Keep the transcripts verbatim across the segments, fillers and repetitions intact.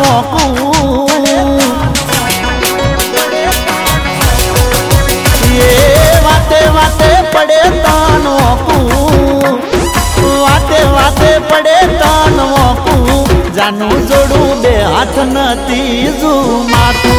वोकू ये वाते वाते पड़े तान वोकू वाते वाते पड़े तान वोकू जानू जोड़ू बे हाथ न तीजू माथू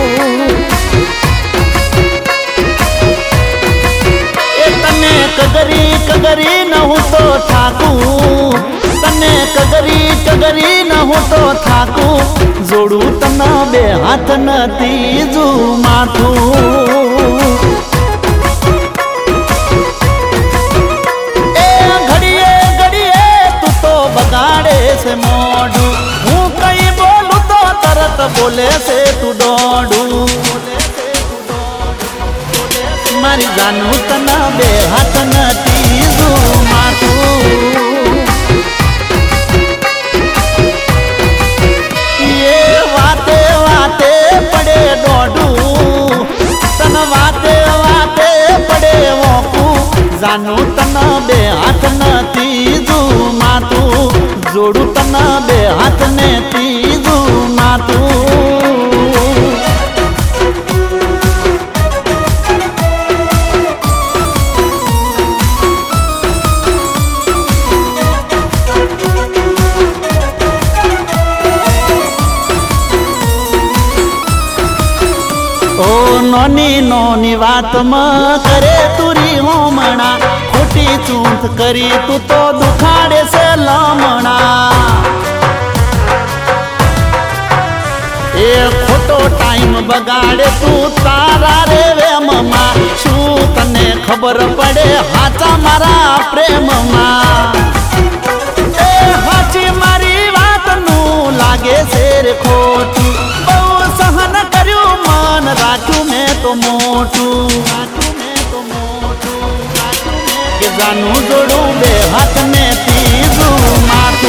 कगरी कगरी न हो तो थाकू तने कगरी कगरी न हो तो थाकू जोड़ू तना बे हाथ न तीजू माथू ए घड़िए घड़िए तू तो बगाड़े से मोड़ू हूँ कहीं बोलू तो तरत बोले से तू दौड़ू मारी जानू तना बे हाथ न तीजू माथू ये वाते वाते पड़े डोडू तन वाते वाते पड़े वोकू जानू तना बे हाथ न तीजू माथू जोड़ू तना बे हाथ ने तीजू माथू ओ नोनी नोनी बात म करे तुरी होमणा खोटी चूंत करी तू तो दुखाड़े से लामणा ए खोटो टाइम बगाड़े तू तारा रे वे ममा छू तने खबर पड़े हाचा मारा प्रेम मा ए हाची मारी बात नू लागे शेर खोटू बहु सहन कर्यू मान राखू में तो मोटू के जानू जोड़ू बे हाथ में तीजू माथू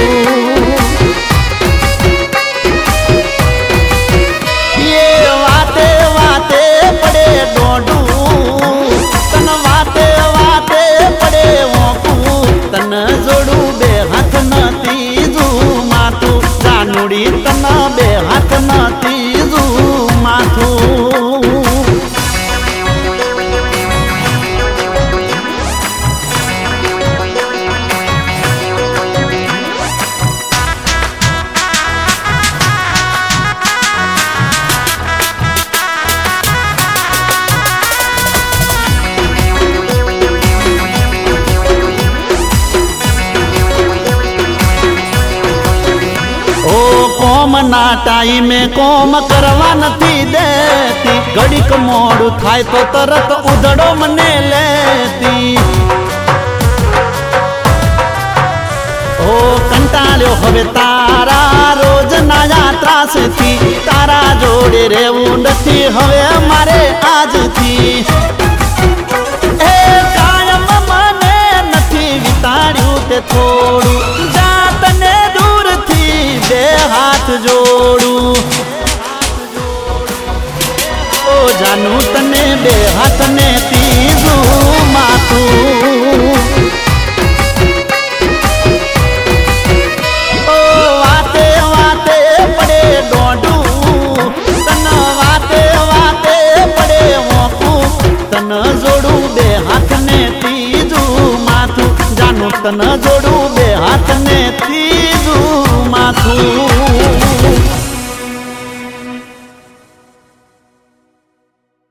ये वाते वाते पड़े डोडू तन वाते वाते पड़े वोकू तन जोड़ू बे हाथ न तीजू माथू जानूड़ी तन बे हाथ न तीजू माथू कोम ना टाइम में कोम करवा नथी देती घड़ीक मोड़ थाय तो तरत उधड़ो मने लेती ओ कंटाळ्यो हवे तारा रोज नया त्रास थी तारा जोड़े रेवू नथी हवे मारे आज थी ए कायम मने नथी विताड़्यू ते थोड़ू जातने दूर थी बे हाथ जोड़ू ओ जानू तने बे हाथ ने तीजू माथू ओ वाते वाते पड़े डोडू तन वाते वाते पड़े वोकू तन जोड़ू बे हाथ ने तीजू माथू जानू तन जोड़ू बे हाथ ने तीजू माथू।